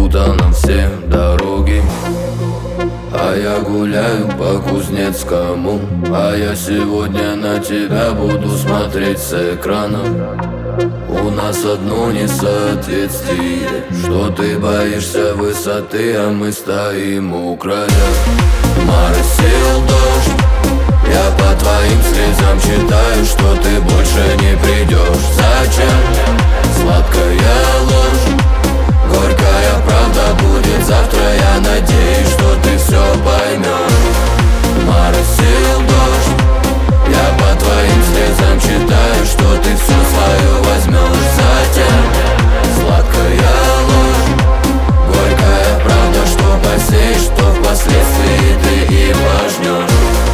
перепутаны все дороги, а я гуляю по Кузнецкому. А я сегодня на тебя буду смотреть с экрана. У нас одно несоответствие, что ты боишься высоты, а мы стоим у края. Моросил дождь, я по твоим слезам читаю, что ты больше не придешь. Зачем сладкая ложь? Горькая правда будет завтра, я надеюсь, что ты все поймешь. Моросил дождь, я по твоим слезам читаю, что ты все свое возьмешь. Затем сладкая ложь, горькая правда, что посеешь, что впоследствии ты и пожнешь.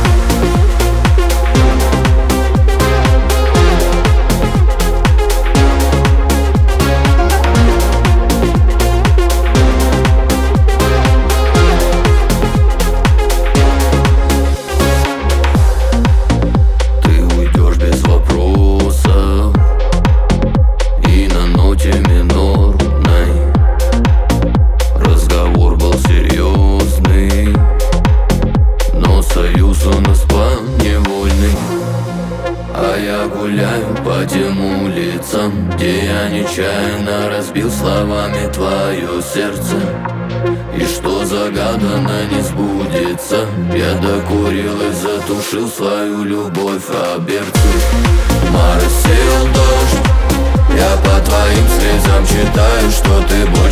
А я гуляю по тем улицам, где я нечаянно разбил словами твое сердце. И что загадано не сбудется, я докурил и затушил свою любовь о берцы. Моросил дождь, я по твоим слезам читаю, что ты больше